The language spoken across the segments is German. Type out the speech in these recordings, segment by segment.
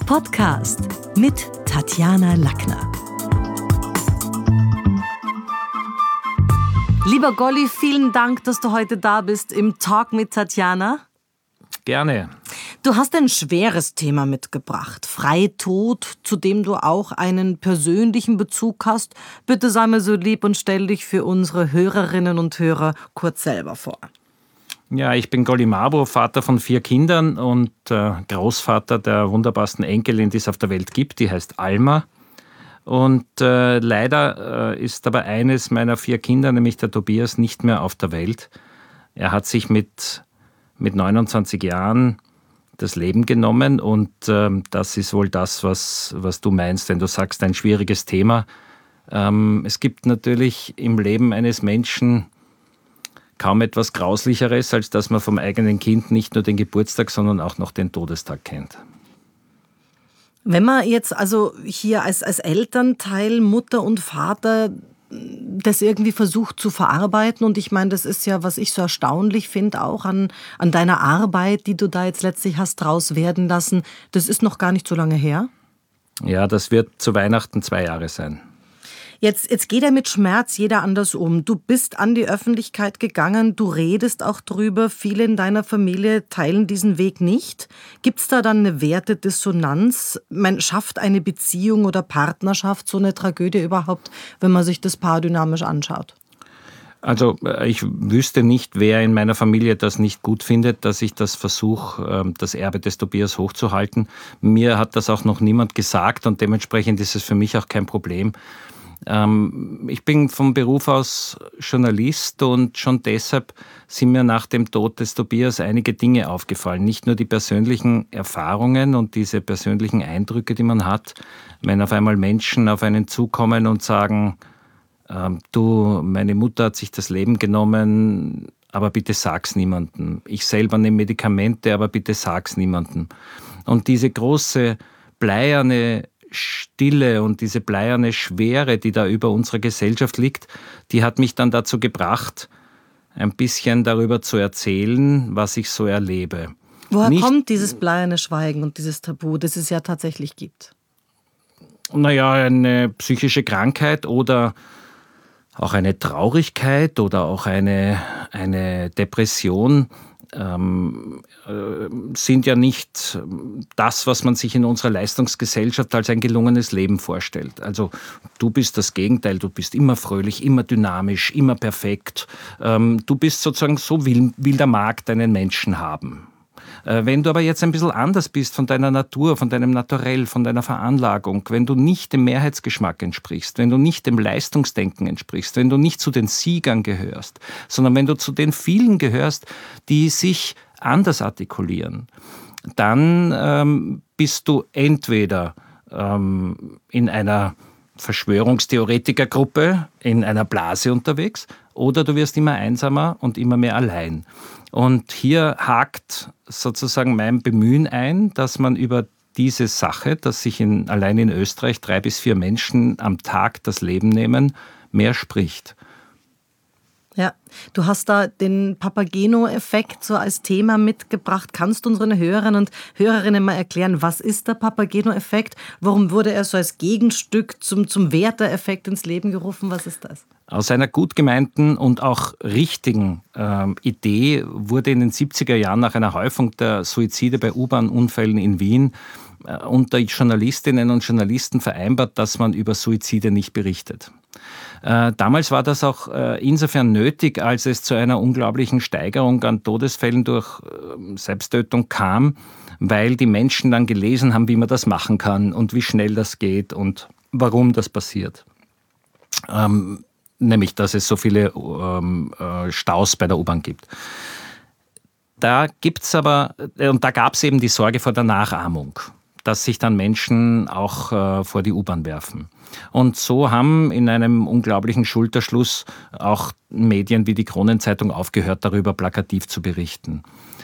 Podcast mit Tatjana Lackner. Lieber Golly, vielen Dank, dass du heute da bist im Talk mit Tatjana. Gerne. Du hast ein schweres Thema mitgebracht, Freitod, zu dem du auch einen persönlichen Bezug hast. Bitte sei mir so lieb und stell dich für unsere Hörerinnen und Hörer kurz selber vor. Ja, ich bin Golly Marbro, Vater von 4 Kindern und Großvater der wunderbarsten Enkelin, die es auf der Welt gibt. Die heißt Alma. Und leider ist aber eines meiner 4 Kinder, nämlich der Tobias, nicht mehr auf der Welt. Er hat sich mit 29 Jahren das Leben genommen und das ist wohl das, was du meinst, wenn du sagst, ein schwieriges Thema. Es gibt natürlich im Leben eines Menschen kaum etwas Grauslicheres, als dass man vom eigenen Kind nicht nur den Geburtstag, sondern auch noch den Todestag kennt. Wenn man jetzt also hier als Elternteil, Mutter und Vater das irgendwie versucht zu verarbeiten, und ich meine, das ist ja, was ich so erstaunlich finde, auch an deiner Arbeit, die du da jetzt letztlich hast draus werden lassen, das ist noch gar nicht so lange her. Ja, das wird zu Weihnachten 2 Jahre sein. Jetzt geht mit Schmerz jeder anders um. Du bist an die Öffentlichkeit gegangen, du redest auch drüber. Viele in deiner Familie teilen diesen Weg nicht. Gibt es da dann eine Wertedissonanz? Schafft eine Beziehung oder Partnerschaft so eine Tragödie überhaupt, wenn man sich das paardynamisch anschaut? Also ich wüsste nicht, wer in meiner Familie das nicht gut findet, dass ich das versuche, das Erbe des Tobias hochzuhalten. Mir hat das auch noch niemand gesagt und dementsprechend ist es für mich auch kein Problem. Ich bin vom Beruf aus Journalist und schon deshalb sind mir nach dem Tod des Tobias einige Dinge aufgefallen. Nicht nur die persönlichen Erfahrungen und diese persönlichen Eindrücke, die man hat, wenn auf einmal Menschen auf einen zukommen und sagen, du, meine Mutter hat sich das Leben genommen, aber bitte sag's niemandem. Ich selber nehme Medikamente, aber bitte sag's niemandem. Und diese große, bleierne Stille und diese bleierne Schwere, die da über unserer Gesellschaft liegt, die hat mich dann dazu gebracht, ein bisschen darüber zu erzählen, was ich so erlebe. Woher kommt dieses bleierne Schweigen und dieses Tabu, das es ja tatsächlich gibt? Naja, eine psychische Krankheit oder auch eine Traurigkeit oder auch eine Depression sind ja nicht das, was man sich in unserer Leistungsgesellschaft als ein gelungenes Leben vorstellt. Also du bist das Gegenteil, du bist immer fröhlich, immer dynamisch, immer perfekt. Du bist sozusagen so, will der Markt einen Menschen haben. Wenn du aber jetzt ein bisschen anders bist von deiner Natur, von deinem Naturell, von deiner Veranlagung, wenn du nicht dem Mehrheitsgeschmack entsprichst, wenn du nicht dem Leistungsdenken entsprichst, wenn du nicht zu den Siegern gehörst, sondern wenn du zu den vielen gehörst, die sich anders artikulieren, dann bist du entweder in einer Verschwörungstheoretikergruppe, in einer Blase unterwegs, oder du wirst immer einsamer und immer mehr allein. Und hier hakt sozusagen mein Bemühen ein, dass man über diese Sache, dass sich allein in Österreich 3 bis 4 Menschen am Tag das Leben nehmen, mehr spricht. Ja, du hast da den Papageno-Effekt so als Thema mitgebracht. Kannst du unseren Hörern und Hörerinnen mal erklären, was ist der Papageno-Effekt? Warum wurde er so als Gegenstück zum Werther-Effekt ins Leben gerufen? Was ist das? Aus einer gut gemeinten und auch richtigen Idee wurde in den 70er Jahren nach einer Häufung der Suizide bei U-Bahn-Unfällen in Wien unter Journalistinnen und Journalisten vereinbart, dass man über Suizide nicht berichtet. Damals war das auch insofern nötig, als es zu einer unglaublichen Steigerung an Todesfällen durch Selbsttötung kam, weil die Menschen dann gelesen haben, wie man das machen kann und wie schnell das geht und warum das passiert. Nämlich, dass es so viele Staus bei der U-Bahn gibt. Da gab es eben die Sorge vor der Nachahmung, dass sich dann Menschen auch vor die U-Bahn werfen. Und so haben in einem unglaublichen Schulterschluss auch Medien wie die Kronenzeitung aufgehört, darüber plakativ zu berichten.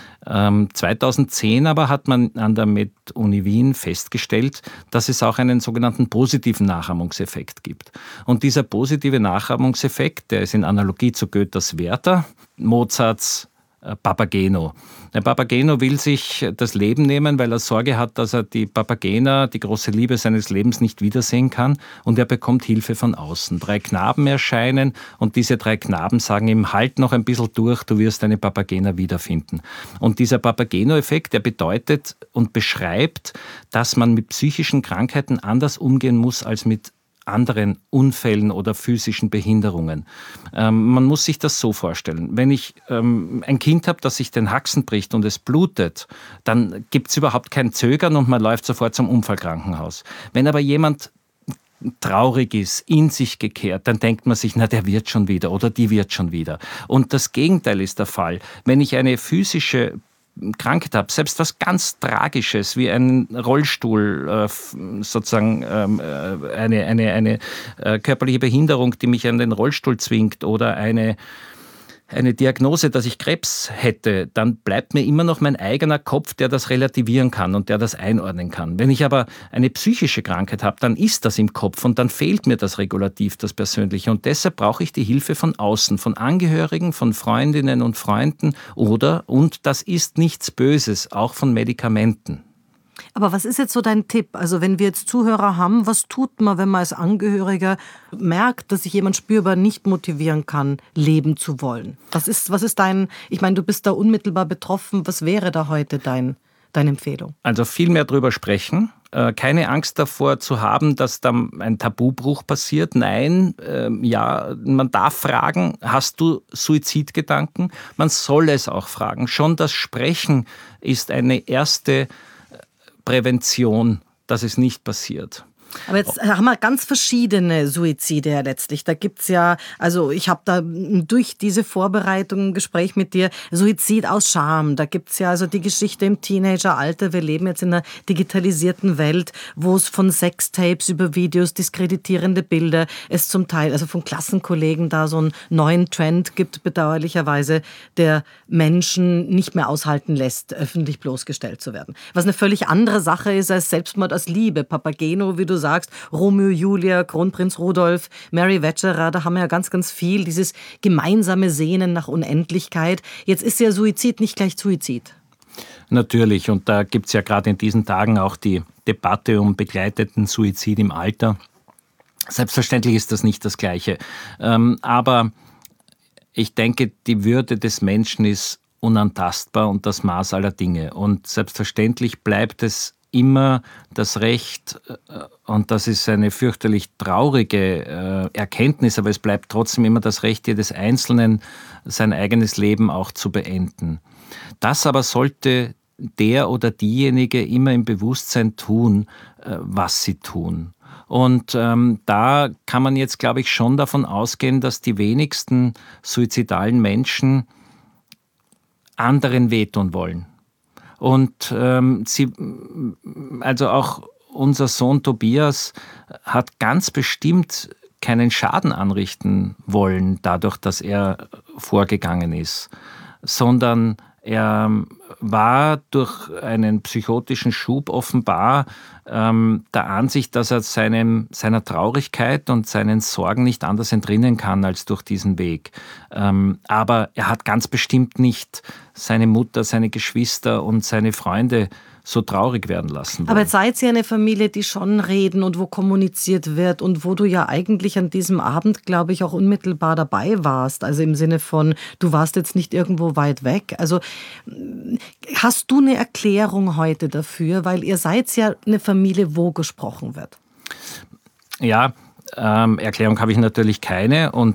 2010 aber hat man an der Med-Uni Wien festgestellt, dass es auch einen sogenannten positiven Nachahmungseffekt gibt. Und dieser positive Nachahmungseffekt, der ist in Analogie zu Goethes Werther, Mozarts Papageno. Der Papageno will sich das Leben nehmen, weil er Sorge hat, dass er die Papagena, die große Liebe seines Lebens, nicht wiedersehen kann, und er bekommt Hilfe von außen. 3 Knaben erscheinen und diese 3 Knaben sagen ihm, halt noch ein bisschen durch, du wirst deine Papagena wiederfinden. Und dieser Papageno-Effekt, der bedeutet und beschreibt, dass man mit psychischen Krankheiten anders umgehen muss als mit anderen Unfällen oder physischen Behinderungen. Man muss sich das so vorstellen. Wenn ich ein Kind habe, das sich den Haxen bricht und es blutet, dann gibt es überhaupt kein Zögern und man läuft sofort zum Unfallkrankenhaus. Wenn aber jemand traurig ist, in sich gekehrt, dann denkt man sich, na, der wird schon wieder oder die wird schon wieder. Und das Gegenteil ist der Fall. Wenn ich eine physische Krankheit habe, selbst was ganz Tragisches wie ein Rollstuhl, sozusagen eine körperliche Behinderung, die mich an den Rollstuhl zwingt, oder eine Diagnose, dass ich Krebs hätte, dann bleibt mir immer noch mein eigener Kopf, der das relativieren kann und der das einordnen kann. Wenn ich aber eine psychische Krankheit habe, dann ist das im Kopf und dann fehlt mir das Regulativ, das Persönliche. Und deshalb brauche ich die Hilfe von außen, von Angehörigen, von Freundinnen und Freunden und das ist nichts Böses, auch von Medikamenten. Aber was ist jetzt so dein Tipp? Also wenn wir jetzt Zuhörer haben, was tut man, wenn man als Angehöriger merkt, dass sich jemand spürbar nicht motivieren kann, leben zu wollen? Was ist dein, ich meine, du bist da unmittelbar betroffen, was wäre da heute deine Empfehlung? Also viel mehr drüber sprechen. Keine Angst davor zu haben, dass da ein Tabubruch passiert. Nein, man darf fragen, hast du Suizidgedanken? Man soll es auch fragen. Schon das Sprechen ist eine erste Prävention, dass es nicht passiert. Aber jetzt haben wir ganz verschiedene Suizide ja letztlich. Da gibt's ja, also ich habe da durch diese Vorbereitung ein Gespräch mit dir, Suizid aus Scham. Da gibt's ja also die Geschichte im Teenageralter. Wir leben jetzt in einer digitalisierten Welt, wo es von Sextapes über Videos, diskreditierende Bilder, es zum Teil, also von Klassenkollegen da so einen neuen Trend gibt, bedauerlicherweise, der Menschen nicht mehr aushalten lässt, öffentlich bloßgestellt zu werden. Was eine völlig andere Sache ist als Selbstmord aus Liebe. Papageno, wie du sagst, Romeo, Julia, Kronprinz Rudolf, Mary Wetscherer, da haben wir ja ganz, ganz viel, dieses gemeinsame Sehnen nach Unendlichkeit. Jetzt ist ja Suizid nicht gleich Suizid. Natürlich, und da gibt es ja gerade in diesen Tagen auch die Debatte um begleiteten Suizid im Alter. Selbstverständlich ist das nicht das Gleiche. Aber ich denke, die Würde des Menschen ist unantastbar und das Maß aller Dinge. Und selbstverständlich bleibt es immer das Recht, und das ist eine fürchterlich traurige Erkenntnis, aber es bleibt trotzdem immer das Recht jedes Einzelnen, sein eigenes Leben auch zu beenden. Das aber sollte der oder diejenige immer im Bewusstsein tun, was sie tun. Und da kann man jetzt, glaube ich, schon davon ausgehen, dass die wenigsten suizidalen Menschen anderen wehtun wollen. Und also auch unser Sohn Tobias hat ganz bestimmt keinen Schaden anrichten wollen, dadurch, dass er vorgegangen ist, sondern er war durch einen psychotischen Schub offenbar der Ansicht, dass er seiner Traurigkeit und seinen Sorgen nicht anders entrinnen kann als durch diesen Weg. Aber er hat ganz bestimmt nicht seine Mutter, seine Geschwister und seine Freunde so traurig werden lassen wollen. Aber jetzt seid ihr eine Familie, die schon reden und wo kommuniziert wird und wo du ja eigentlich an diesem Abend, glaube ich, auch unmittelbar dabei warst. Also im Sinne von, du warst jetzt nicht irgendwo weit weg. Also hast du eine Erklärung heute dafür? Weil ihr seid ja eine Familie, wo gesprochen wird. Ja, Erklärung habe ich natürlich keine und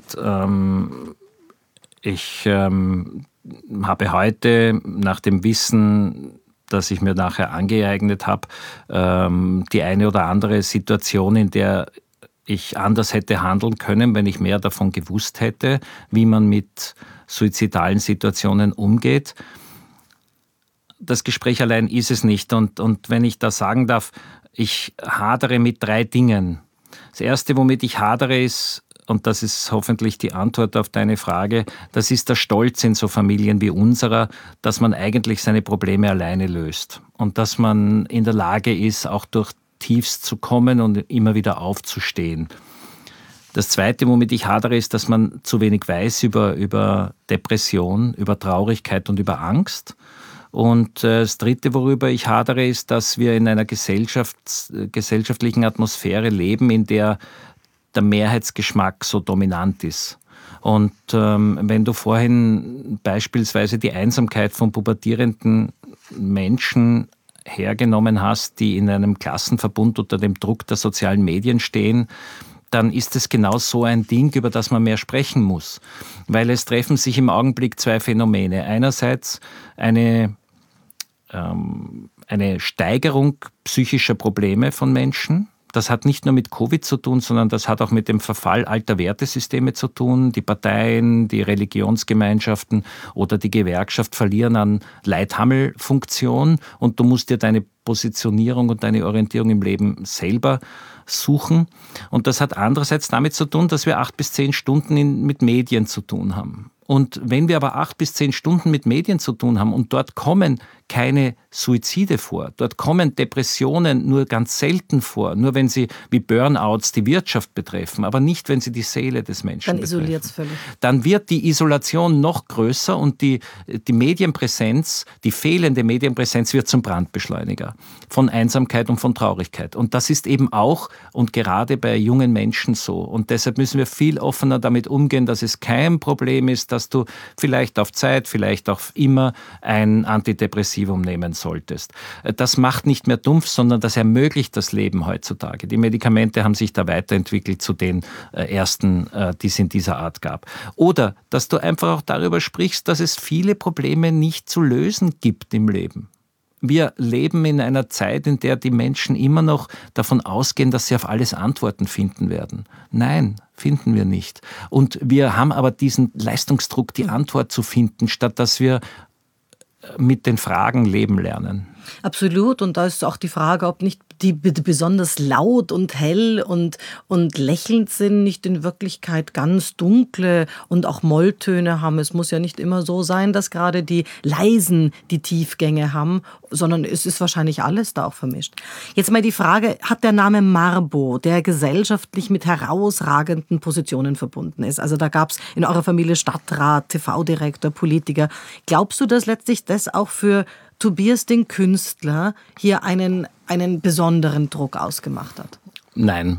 ich habe heute nach dem Wissen, das ich mir nachher angeeignet habe, die eine oder andere Situation, in der ich anders hätte handeln können, wenn ich mehr davon gewusst hätte, wie man mit suizidalen Situationen umgeht. Das Gespräch allein ist es nicht. Und wenn ich da sagen darf, ich hadere mit 3 Dingen. Das Erste, womit ich hadere, ist, und das ist hoffentlich die Antwort auf deine Frage, das ist der Stolz in so Familien wie unserer, dass man eigentlich seine Probleme alleine löst und dass man in der Lage ist, auch durch Tiefs zu kommen und immer wieder aufzustehen. Das Zweite, womit ich hadere, ist, dass man zu wenig weiß über Depression, über Traurigkeit und über Angst. Und das Dritte, worüber ich hadere, ist, dass wir in einer gesellschaftlichen Atmosphäre leben, in der der Mehrheitsgeschmack so dominant ist. Und wenn du vorhin beispielsweise die Einsamkeit von pubertierenden Menschen hergenommen hast, die in einem Klassenverbund unter dem Druck der sozialen Medien stehen, dann ist es genau so ein Ding, über das man mehr sprechen muss. Weil es treffen sich im Augenblick zwei Phänomene. Einerseits eine Steigerung psychischer Probleme von Menschen. Das hat nicht nur mit Covid zu tun, sondern das hat auch mit dem Verfall alter Wertesysteme zu tun. Die Parteien, die Religionsgemeinschaften oder die Gewerkschaft verlieren an Leithammelfunktion und du musst dir deine Positionierung und deine Orientierung im Leben selber suchen. Und das hat andererseits damit zu tun, dass wir 8 bis 10 Stunden mit Medien zu tun haben. Und wenn wir aber 8 bis 10 Stunden mit Medien zu tun haben und dort kommen keine Suizide vor, dort kommen Depressionen nur ganz selten vor, nur wenn sie wie Burnouts die Wirtschaft betreffen, aber nicht, wenn sie die Seele des Menschen betreffen. Dann isoliert es völlig. Dann wird die Isolation noch größer und die Medienpräsenz, die fehlende Medienpräsenz wird zum Brandbeschleuniger von Einsamkeit und von Traurigkeit. Und das ist eben auch und gerade bei jungen Menschen so. Und deshalb müssen wir viel offener damit umgehen, dass es kein Problem ist, dass du vielleicht auf Zeit, vielleicht auch immer ein Antidepressivum nehmen solltest. Das macht nicht mehr dumpf, sondern das ermöglicht das Leben heutzutage. Die Medikamente haben sich da weiterentwickelt zu den ersten, die es in dieser Art gab. Oder, dass du einfach auch darüber sprichst, dass es viele Probleme nicht zu lösen gibt im Leben. Wir leben in einer Zeit, in der die Menschen immer noch davon ausgehen, dass sie auf alles Antworten finden werden. Nein, finden wir nicht. Und wir haben aber diesen Leistungsdruck, die Antwort zu finden, statt dass wir mit den Fragen leben lernen. Absolut. Und da ist auch die Frage, ob nicht die besonders laut und hell und lächelnd sind, nicht in Wirklichkeit ganz dunkle und auch Molltöne haben. Es muss ja nicht immer so sein, dass gerade die Leisen die Tiefgänge haben, sondern es ist wahrscheinlich alles da auch vermischt. Jetzt mal die Frage, hat der Name Marbo, der gesellschaftlich mit herausragenden Positionen verbunden ist? Also da gab es in eurer Familie Stadtrat, TV-Direktor, Politiker. Glaubst du, dass letztlich das auch für Tobias den Künstler hier einen besonderen Druck ausgemacht hat? Nein,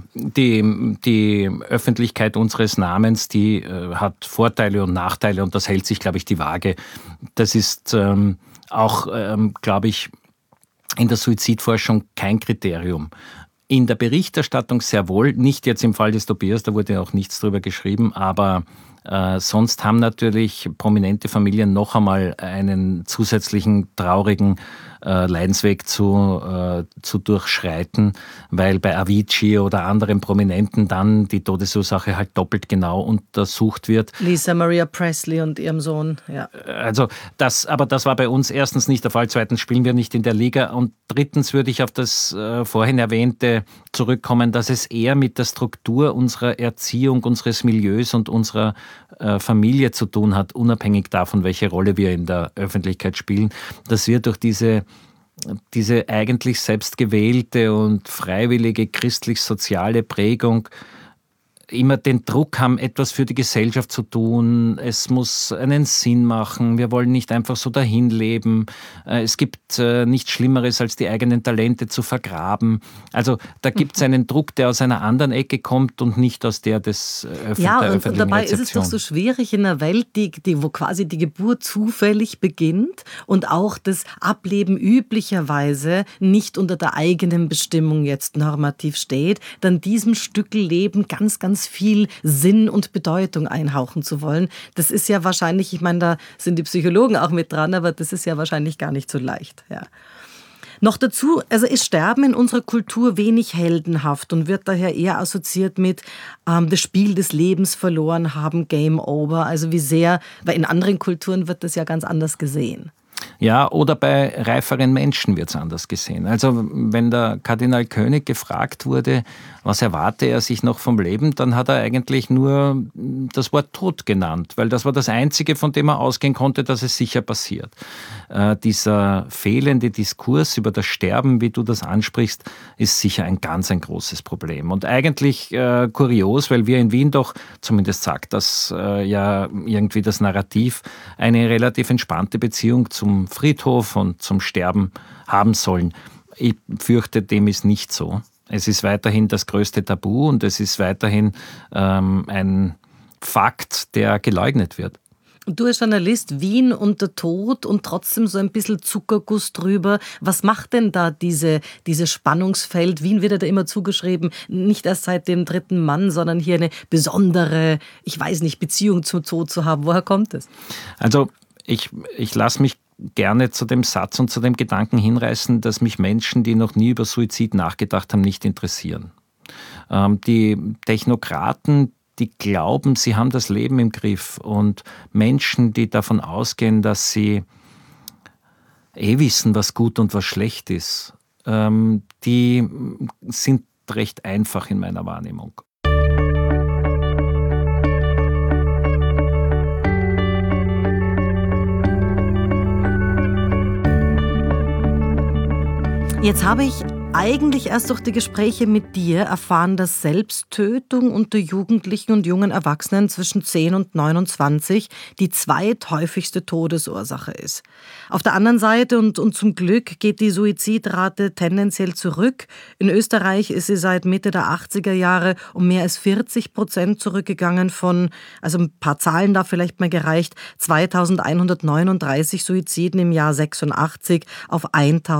die Öffentlichkeit unseres Namens, die hat Vorteile und Nachteile und das hält sich, glaube ich, die Waage. Das ist auch, glaube ich, in der Suizidforschung kein Kriterium. In der Berichterstattung sehr wohl, nicht jetzt im Fall des Tobias, da wurde auch nichts drüber geschrieben, aber sonst haben natürlich prominente Familien noch einmal einen zusätzlichen traurigen Leidensweg zu durchschreiten, weil bei Avicii oder anderen Prominenten dann die Todesursache halt doppelt genau untersucht wird. Lisa Maria Presley und ihrem Sohn, ja. Also das war bei uns erstens nicht der Fall, zweitens spielen wir nicht in der Liga und drittens würde ich auf das vorhin Erwähnte zurückkommen, dass es eher mit der Struktur unserer Erziehung, unseres Milieus und unserer Familie zu tun hat, unabhängig davon, welche Rolle wir in der Öffentlichkeit spielen, dass wir durch diese eigentlich selbstgewählte und freiwillige christlich-soziale Prägung immer den Druck haben, etwas für die Gesellschaft zu tun. Es muss einen Sinn machen. Wir wollen nicht einfach so dahin leben. Es gibt nichts Schlimmeres, als die eigenen Talente zu vergraben. Also da gibt es einen Druck, der aus einer anderen Ecke kommt und nicht aus der des öffentlichen Rezeption. Und dabei ist es doch so schwierig in einer Welt, wo quasi die Geburt zufällig beginnt und auch das Ableben üblicherweise nicht unter der eigenen Bestimmung jetzt normativ steht, dann diesem Stückel Leben ganz, ganz viel Sinn und Bedeutung einhauchen zu wollen. Das ist ja wahrscheinlich, ich meine, da sind die Psychologen auch mit dran, aber das ist ja wahrscheinlich gar nicht so leicht. Ja. Noch dazu, also ist Sterben in unserer Kultur wenig heldenhaft und wird daher eher assoziiert mit das Spiel des Lebens verloren haben, Game Over. Also wie sehr, weil in anderen Kulturen wird das ja ganz anders gesehen. Ja, oder bei reiferen Menschen wird es anders gesehen. Also wenn der Kardinal König gefragt wurde, was erwarte er sich noch vom Leben, dann hat er eigentlich nur das Wort Tod genannt, weil das war das Einzige, von dem er ausgehen konnte, dass es sicher passiert. Dieser fehlende Diskurs über das Sterben, wie du das ansprichst, ist sicher ein großes Problem. Und eigentlich kurios, weil wir in Wien doch, zumindest sagt das ja irgendwie das Narrativ, eine relativ entspannte Beziehung zum Friedhof und zum Sterben haben sollen. Ich fürchte, dem ist nicht so. Es ist weiterhin das größte Tabu und es ist weiterhin ein Fakt, der geleugnet wird. Du als Journalist, Wien und der Tod und trotzdem so ein bisschen Zuckerguss drüber. Was macht denn da dieses Spannungsfeld? Wien wird ja da immer zugeschrieben, nicht erst seit dem dritten Mann, sondern hier eine besondere, ich weiß nicht, Beziehung zum Tod zu haben. Woher kommt es? Also ich lasse mich gerne zu dem Satz und zu dem Gedanken hinreißen, dass mich Menschen, die noch nie über Suizid nachgedacht haben, nicht interessieren. Die Technokraten, die glauben, sie haben das Leben im Griff, und Menschen, die davon ausgehen, dass sie wissen, was gut und was schlecht ist, die sind recht einfach in meiner Wahrnehmung. Jetzt habe ich eigentlich erst durch die Gespräche mit dir erfahren, dass Selbsttötung unter Jugendlichen und jungen Erwachsenen zwischen 10 und 29 die zweithäufigste Todesursache ist. Auf der anderen Seite und zum Glück geht die Suizidrate tendenziell zurück. In Österreich ist sie seit Mitte der 80er Jahre um mehr als 40% zurückgegangen von, also ein paar Zahlen da vielleicht mal gereicht, 2139 Suiziden im Jahr 86 auf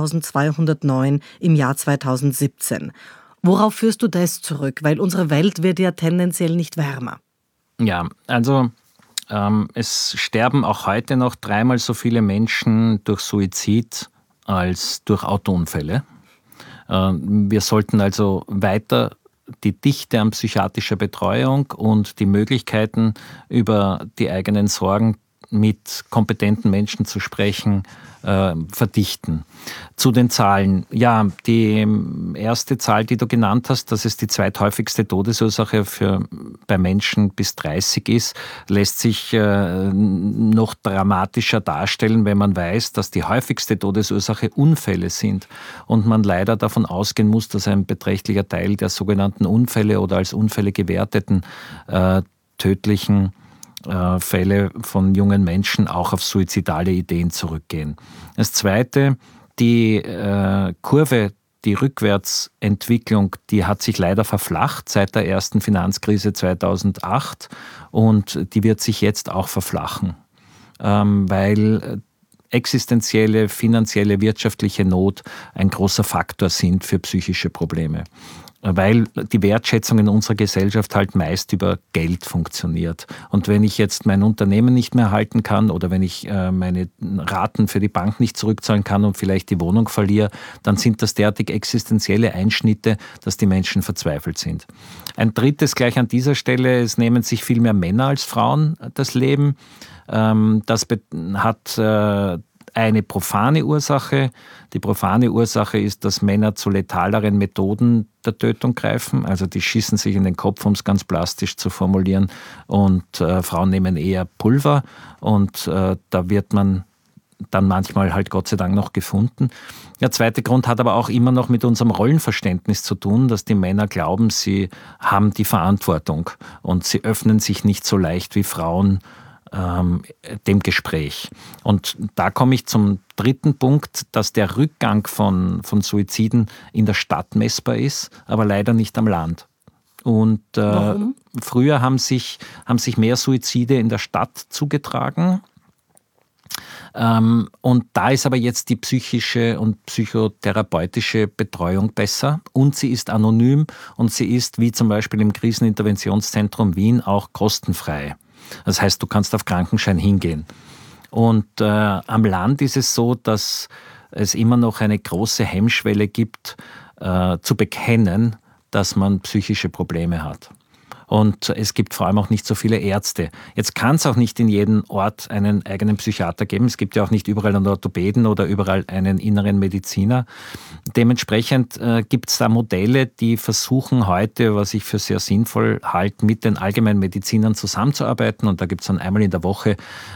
1209 im Jahr 2017. Worauf führst du das zurück? Weil unsere Welt wird ja tendenziell nicht wärmer. Ja, also es sterben auch heute noch 3-mal so viele Menschen durch Suizid als durch Autounfälle. Wir sollten also weiter die Dichte an psychiatrischer Betreuung und die Möglichkeiten, über die eigenen Sorgen mit kompetenten Menschen zu sprechen, verdichten. Zu den Zahlen. Ja, die erste Zahl, die du genannt hast, dass es die zweithäufigste Todesursache bei Menschen bis 30 ist, lässt sich noch dramatischer darstellen, wenn man weiß, dass die häufigste Todesursache Unfälle sind und man leider davon ausgehen muss, dass ein beträchtlicher Teil der sogenannten Unfälle oder als Unfälle gewerteten tödlichen Fälle von jungen Menschen auch auf suizidale Ideen zurückgehen. Das Zweite, die Kurve, die Rückwärtsentwicklung, die hat sich leider verflacht seit der ersten Finanzkrise 2008 und die wird sich jetzt auch verflachen, weil existenzielle, finanzielle, wirtschaftliche Not ein großer Faktor sind für psychische Probleme. Weil die Wertschätzung in unserer Gesellschaft halt meist über Geld funktioniert. Und wenn ich jetzt mein Unternehmen nicht mehr halten kann oder wenn ich meine Raten für die Bank nicht zurückzahlen kann und vielleicht die Wohnung verliere, dann sind das derartig existenzielle Einschnitte, dass die Menschen verzweifelt sind. Ein drittes gleich an dieser Stelle, es nehmen sich viel mehr Männer als Frauen das Leben. Das hat eine profane Ursache. Die profane Ursache ist, dass Männer zu letaleren Methoden der Tötung greifen. Also die schießen sich in den Kopf, um es ganz plastisch zu formulieren. Und Frauen nehmen eher Pulver. Und da wird man dann manchmal halt Gott sei Dank noch gefunden. Der zweite Grund hat aber auch immer noch mit unserem Rollenverständnis zu tun, dass die Männer glauben, sie haben die Verantwortung und sie öffnen sich nicht so leicht wie Frauen dem Gespräch. Und da komme ich zum dritten Punkt, dass der Rückgang von Suiziden in der Stadt messbar ist, aber leider nicht am Land. Und früher haben sich mehr Suizide in der Stadt zugetragen. Und da ist aber jetzt die psychische und psychotherapeutische Betreuung besser und sie ist anonym und sie ist, wie zum Beispiel im Kriseninterventionszentrum Wien, auch kostenfrei. Das heißt, du kannst auf Krankenschein hingehen. Und am Land ist es so, dass es immer noch eine große Hemmschwelle gibt, zu bekennen, dass man psychische Probleme hat. Und es gibt vor allem auch nicht so viele Ärzte. Jetzt kann es auch nicht in jedem Ort einen eigenen Psychiater geben. Es gibt ja auch nicht überall einen Orthopäden oder überall einen inneren Mediziner. Dementsprechend gibt es da Modelle, die versuchen heute, was ich für sehr sinnvoll halte, mit den Allgemeinmedizinern zusammenzuarbeiten. Und da gibt es dann einmal in der Woche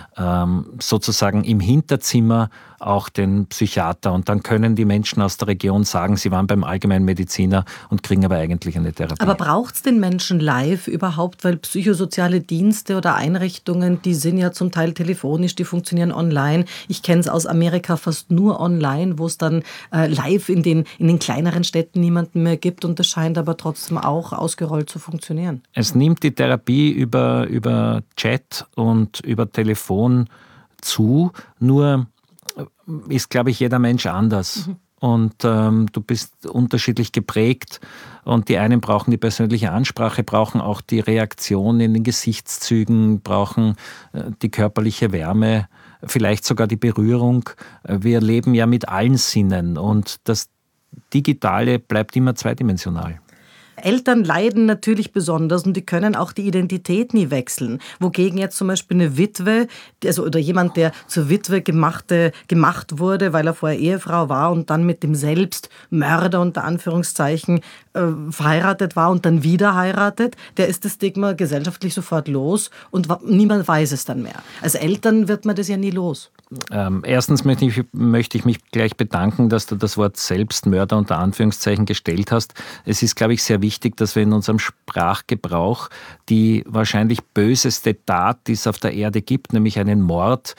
sozusagen im Hinterzimmer auch den Psychiater. Und dann können die Menschen aus der Region sagen, sie waren beim Allgemeinmediziner und kriegen aber eigentlich eine Therapie. Aber braucht es den Menschen live überhaupt? Weil psychosoziale Dienste oder Einrichtungen, die sind ja zum Teil telefonisch, die funktionieren online. Ich kenne es aus Amerika fast nur online, wo es dann live in den kleineren Städten niemanden mehr gibt. Und das scheint aber trotzdem auch ausgerollt zu funktionieren. Es nimmt die Therapie über Chat und über Telefon zu, nur ist, glaube ich, jeder Mensch anders. Und du bist unterschiedlich geprägt und die einen brauchen die persönliche Ansprache, brauchen auch die Reaktion in den Gesichtszügen, brauchen die körperliche Wärme, vielleicht sogar die Berührung. Wir leben ja mit allen Sinnen und das Digitale bleibt immer zweidimensional. Eltern leiden natürlich besonders und die können auch die Identität nie wechseln. Wogegen jetzt zum Beispiel eine Witwe, oder jemand, der zur Witwe gemacht wurde, weil er vorher Ehefrau war und dann mit dem Selbstmörder unter Anführungszeichen verheiratet war und dann wieder heiratet, der ist das Stigma gesellschaftlich sofort los und niemand weiß es dann mehr. Als Eltern wird man das ja nie los. Erstens möchte ich mich gleich bedanken, dass du das Wort Selbstmörder unter Anführungszeichen gestellt hast. Es ist, glaube ich, sehr wichtig, dass wir in unserem Sprachgebrauch die wahrscheinlich böseste Tat, die es auf der Erde gibt, nämlich einen Mord,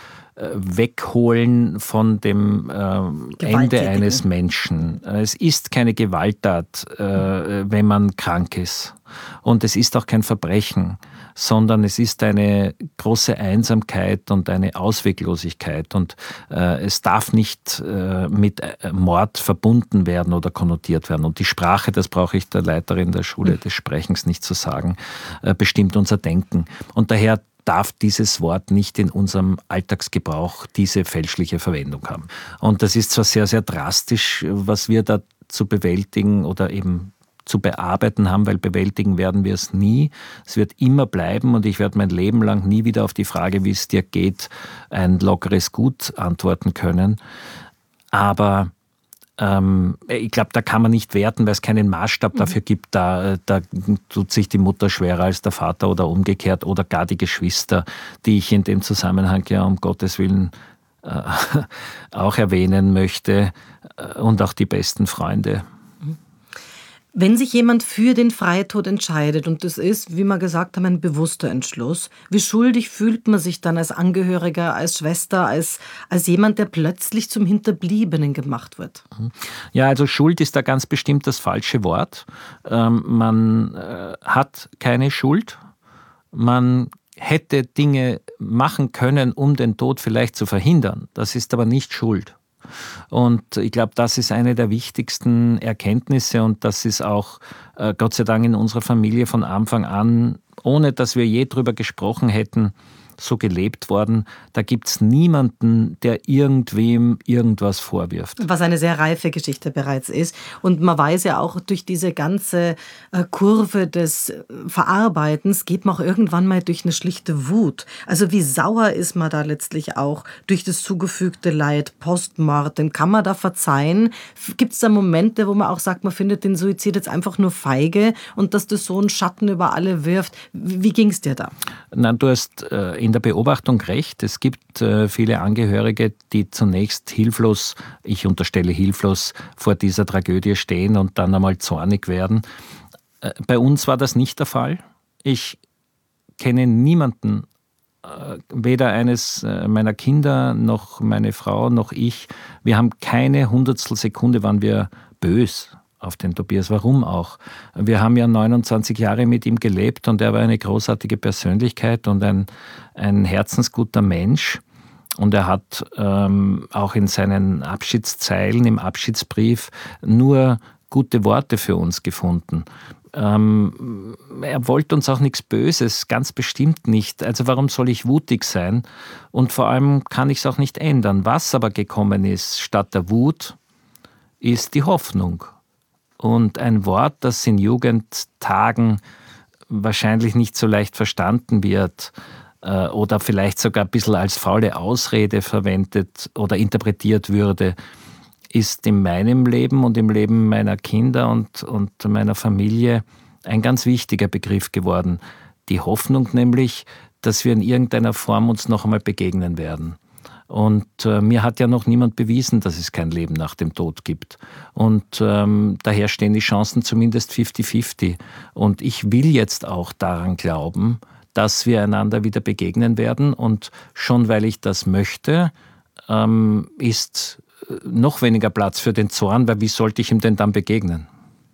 wegholen von dem Ende eines Menschen. Es ist keine Gewalttat, wenn man krank ist. Und es ist auch kein Verbrechen, sondern es ist eine große Einsamkeit und eine Ausweglosigkeit. Und es darf nicht mit Mord verbunden werden oder konnotiert werden. Und die Sprache, das brauche ich der Leiterin der Schule des Sprechens nicht zu sagen, bestimmt unser Denken. Und daher darf dieses Wort nicht in unserem Alltagsgebrauch diese fälschliche Verwendung haben. Und das ist zwar sehr, sehr drastisch, was wir da zu bewältigen oder eben zu bearbeiten haben, weil bewältigen werden wir es nie. Es wird immer bleiben und ich werde mein Leben lang nie wieder auf die Frage, wie es dir geht, ein lockeres Gut antworten können. Aber ich glaube, da kann man nicht werten, weil es keinen Maßstab dafür gibt. Da tut sich die Mutter schwerer als der Vater oder umgekehrt oder gar die Geschwister, die ich in dem Zusammenhang ja um Gottes Willen auch erwähnen möchte und auch die besten Freunde. Wenn sich jemand für den Freitod entscheidet und das ist, wie wir gesagt haben, ein bewusster Entschluss, wie schuldig fühlt man sich dann als Angehöriger, als Schwester, als jemand, der plötzlich zum Hinterbliebenen gemacht wird? Ja, also Schuld ist da ganz bestimmt das falsche Wort. Man hat keine Schuld. Man hätte Dinge machen können, um den Tod vielleicht zu verhindern. Das ist aber nicht Schuld. Und ich glaube, das ist eine der wichtigsten Erkenntnisse und das ist auch Gott sei Dank in unserer Familie von Anfang an, ohne dass wir je drüber gesprochen hätten, so gelebt worden. Da gibt es niemanden, der irgendwem irgendwas vorwirft. Was eine sehr reife Geschichte bereits ist. Und man weiß ja auch, durch diese ganze Kurve des Verarbeitens geht man auch irgendwann mal durch eine schlichte Wut. Also wie sauer ist man da letztlich auch durch das zugefügte Leid, Postmortem? Kann man da verzeihen? Gibt es da Momente, wo man auch sagt, man findet den Suizid jetzt einfach nur feige und dass das so einen Schatten über alle wirft? Wie ging es dir da? Nein, du hast in der Beobachtung recht. Es gibt viele Angehörige, die zunächst hilflos, ich unterstelle hilflos, vor dieser Tragödie stehen und dann einmal zornig werden. Bei uns war das nicht der Fall. Ich kenne niemanden, weder eines meiner Kinder, noch meine Frau, noch ich. Wir haben keine Hundertstelsekunde, waren wir böse auf den Tobias. Warum auch? Wir haben ja 29 Jahre mit ihm gelebt und er war eine großartige Persönlichkeit und ein herzensguter Mensch. Und er hat auch in seinen Abschiedszeilen im Abschiedsbrief nur gute Worte für uns gefunden. Er wollte uns auch nichts Böses, ganz bestimmt nicht. Also warum soll ich wutig sein? Und vor allem kann ich es auch nicht ändern. Was aber gekommen ist statt der Wut, ist die Hoffnung. Und ein Wort, das in Jugendtagen wahrscheinlich nicht so leicht verstanden wird oder vielleicht sogar ein bisschen als faule Ausrede verwendet oder interpretiert würde, ist in meinem Leben und im Leben meiner Kinder und meiner Familie ein ganz wichtiger Begriff geworden. Die Hoffnung nämlich, dass wir in irgendeiner Form uns noch einmal begegnen werden. Und mir hat ja noch niemand bewiesen, dass es kein Leben nach dem Tod gibt. Und daher stehen die Chancen zumindest 50-50. Und ich will jetzt auch daran glauben, dass wir einander wieder begegnen werden. Und schon weil ich das möchte, ist noch weniger Platz für den Zorn, weil wie sollte ich ihm denn dann begegnen?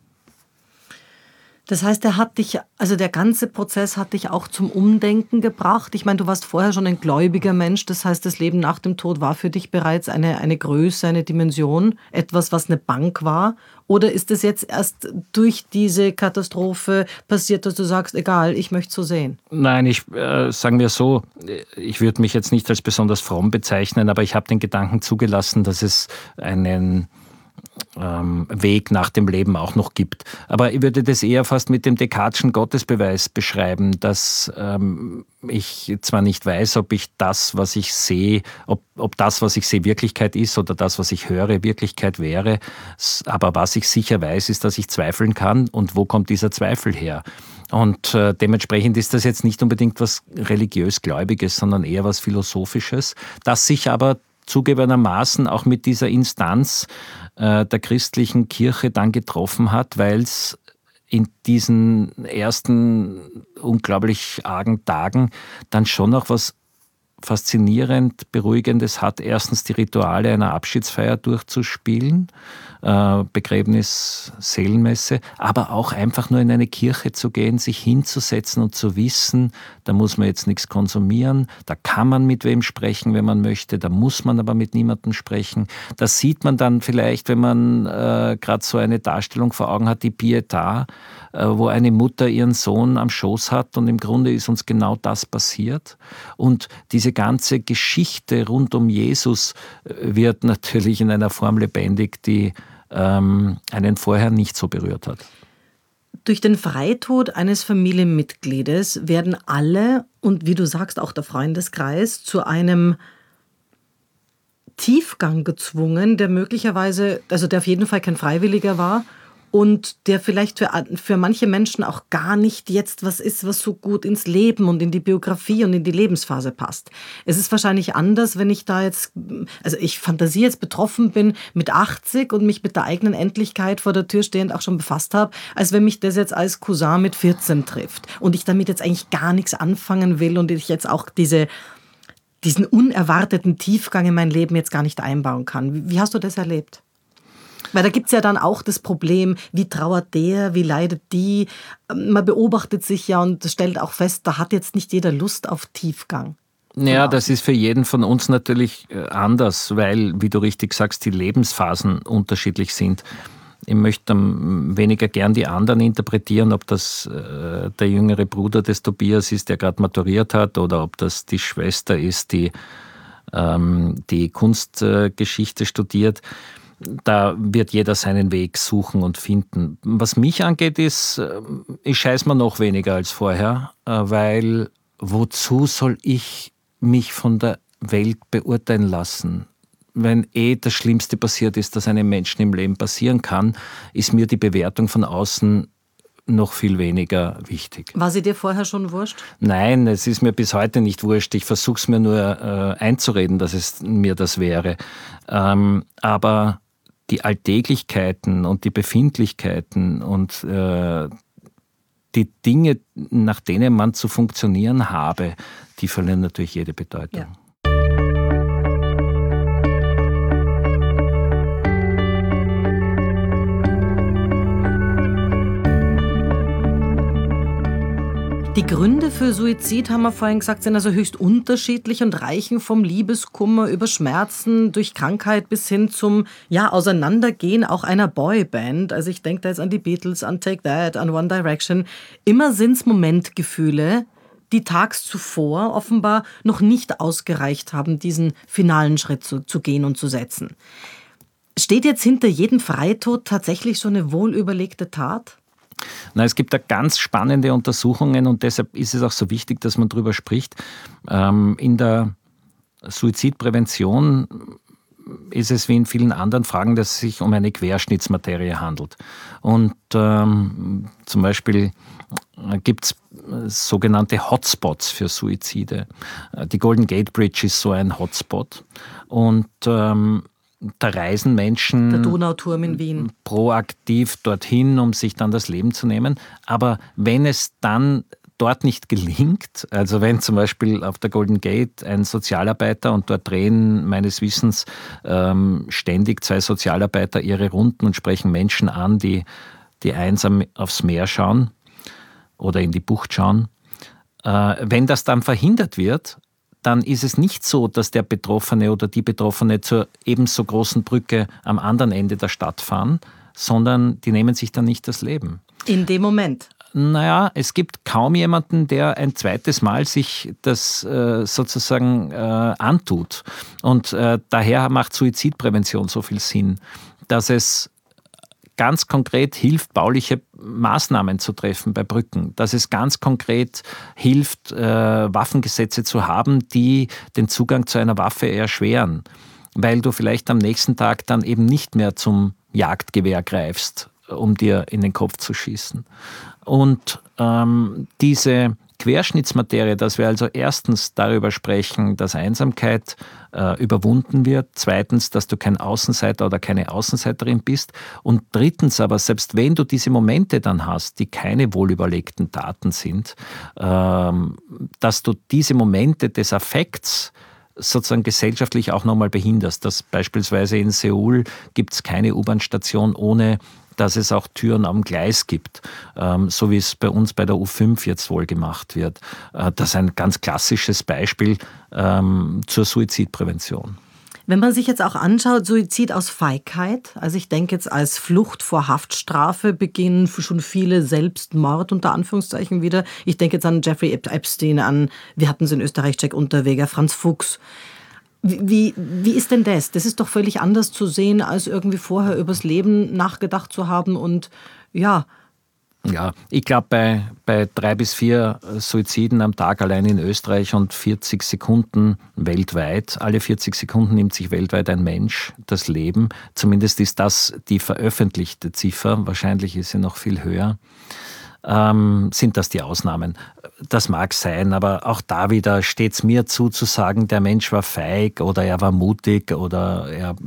Das heißt, der ganze Prozess hat dich auch zum Umdenken gebracht. Ich meine, du warst vorher schon ein gläubiger Mensch. Das heißt, das Leben nach dem Tod war für dich bereits eine Größe, eine Dimension, etwas, was eine Bank war. Oder ist es jetzt erst durch diese Katastrophe passiert, dass du sagst, egal, ich möchte es so sehen? Nein, sagen wir so, ich würde mich jetzt nicht als besonders fromm bezeichnen, aber ich habe den Gedanken zugelassen, dass es einen Weg nach dem Leben auch noch gibt. Aber ich würde das eher fast mit dem Descartes'schen Gottesbeweis beschreiben, dass ich zwar nicht weiß, ob ich das, was ich sehe, ob das, was ich sehe, Wirklichkeit ist oder das, was ich höre, Wirklichkeit wäre, aber was ich sicher weiß, ist, dass ich zweifeln kann. Und wo kommt dieser Zweifel her? Und dementsprechend ist das jetzt nicht unbedingt was religiös-gläubiges, sondern eher was Philosophisches, das sich aber zugegebenermaßen auch mit dieser Instanz der christlichen Kirche dann getroffen hat, weil es in diesen ersten unglaublich argen Tagen dann schon noch was faszinierend Beruhigendes hat, erstens die Rituale einer Abschiedsfeier durchzuspielen, Begräbnis, Seelenmesse, aber auch einfach nur in eine Kirche zu gehen, sich hinzusetzen und zu wissen, da muss man jetzt nichts konsumieren, da kann man mit wem sprechen, wenn man möchte, da muss man aber mit niemandem sprechen. Das sieht man dann vielleicht, wenn man gerade so eine Darstellung vor Augen hat, die Pietà, wo eine Mutter ihren Sohn am Schoß hat und im Grunde ist uns genau das passiert. Und diese ganze Geschichte rund um Jesus wird natürlich in einer Form lebendig, die einen vorher nicht so berührt hat. Durch den Freitod eines Familienmitgliedes werden alle, und wie du sagst, auch der Freundeskreis, zu einem Tiefgang gezwungen, der möglicherweise, also der auf jeden Fall kein Freiwilliger war und der vielleicht für manche Menschen auch gar nicht jetzt was ist, was so gut ins Leben und in die Biografie und in die Lebensphase passt. Es ist wahrscheinlich anders, wenn ich da jetzt, also ich fantasiere jetzt betroffen bin mit 80 und mich mit der eigenen Endlichkeit vor der Tür stehend auch schon befasst habe, als wenn mich das jetzt als Cousin mit 14 trifft und ich damit jetzt eigentlich gar nichts anfangen will und ich jetzt auch diesen unerwarteten Tiefgang in mein Leben jetzt gar nicht einbauen kann. Wie hast du das erlebt? Weil da gibt es ja dann auch das Problem, wie trauert der, wie leidet die. Man beobachtet sich ja und stellt auch fest, da hat jetzt nicht jeder Lust auf Tiefgang. Ja, das ist für jeden von uns natürlich anders, weil, wie du richtig sagst, die Lebensphasen unterschiedlich sind. Ich möchte weniger gern die anderen interpretieren, ob das der jüngere Bruder des Tobias ist, der gerade maturiert hat, oder ob das die Schwester ist, die Kunstgeschichte studiert. Da wird jeder seinen Weg suchen und finden. Was mich angeht, ist, ich scheiß mir noch weniger als vorher, weil wozu soll ich mich von der Welt beurteilen lassen? Wenn das Schlimmste passiert ist, das einem Menschen im Leben passieren kann, ist mir die Bewertung von außen noch viel weniger wichtig. War sie dir vorher schon wurscht? Nein, es ist mir bis heute nicht wurscht. Ich versuche es mir nur einzureden, dass es mir das wäre. Aber die Alltäglichkeiten und die Befindlichkeiten und die Dinge, nach denen man zu funktionieren habe, die verlieren natürlich jede Bedeutung. Ja. Die Gründe für Suizid, haben wir vorhin gesagt, sind also höchst unterschiedlich und reichen vom Liebeskummer über Schmerzen durch Krankheit bis hin zum Auseinandergehen auch einer Boyband. Also ich denke da jetzt an die Beatles, an Take That, an One Direction. Immer sind es Momentgefühle, die tags zuvor offenbar noch nicht ausgereicht haben, diesen finalen Schritt zu gehen und zu setzen. Steht jetzt hinter jedem Freitod tatsächlich so eine wohlüberlegte Tat? Na, es gibt da ganz spannende Untersuchungen und deshalb ist es auch so wichtig, dass man darüber spricht. In der Suizidprävention ist es wie in vielen anderen Fragen, dass es sich um eine Querschnittsmaterie handelt. Und zum Beispiel gibt es sogenannte Hotspots für Suizide. Die Golden Gate Bridge ist so ein Hotspot. Und da reisen Menschen, der Donauturm in Wien, proaktiv dorthin, um sich dann das Leben zu nehmen. Aber wenn es dann dort nicht gelingt, also wenn zum Beispiel auf der Golden Gate ein Sozialarbeiter, und dort drehen meines Wissens ständig 2 Sozialarbeiter ihre Runden und sprechen Menschen an, die einsam aufs Meer schauen oder in die Bucht schauen. Wenn das dann verhindert wird, dann ist es nicht so, dass der Betroffene oder die Betroffene zur ebenso großen Brücke am anderen Ende der Stadt fahren, sondern die nehmen sich dann nicht das Leben. In dem Moment? Naja, es gibt kaum jemanden, der ein zweites Mal sich das sozusagen antut. Und daher macht Suizidprävention so viel Sinn, dass es ganz konkret hilft, bauliche Maßnahmen zu treffen bei Brücken, dass es ganz konkret hilft, Waffengesetze zu haben, die den Zugang zu einer Waffe erschweren, weil du vielleicht am nächsten Tag dann eben nicht mehr zum Jagdgewehr greifst, um dir in den Kopf zu schießen. Und diese Querschnittsmaterie, dass wir also erstens darüber sprechen, dass Einsamkeit überwunden wird, zweitens, dass du kein Außenseiter oder keine Außenseiterin bist und drittens aber, selbst wenn du diese Momente dann hast, die keine wohlüberlegten Taten sind, dass du diese Momente des Affekts sozusagen gesellschaftlich auch nochmal behinderst. Dass beispielsweise in Seoul gibt es keine U-Bahn-Station ohne dass es auch Türen am Gleis gibt, so wie es bei uns bei der U5 jetzt wohl gemacht wird. Das ist ein ganz klassisches Beispiel zur Suizidprävention. Wenn man sich jetzt auch anschaut, Suizid aus Feigheit, also ich denke jetzt als Flucht vor Haftstrafe beginnen schon viele Selbstmord unter Anführungszeichen wieder. Ich denke jetzt an Jeffrey Epstein, an, wir hatten es in Österreich, Jack Unterweger, Franz Fuchs. Wie ist denn das? Das ist doch völlig anders zu sehen, als irgendwie vorher übers Leben nachgedacht zu haben und ja. Ja, ich glaube, bei 3 bis 4 Suiziden am Tag allein in Österreich und 40 Sekunden weltweit, alle 40 Sekunden nimmt sich weltweit ein Mensch das Leben. Zumindest ist das die veröffentlichte Ziffer, wahrscheinlich ist sie noch viel höher. Sind das die Ausnahmen. Das mag sein, aber auch da wieder steht es mir zu sagen, der Mensch war feig oder er war mutig oder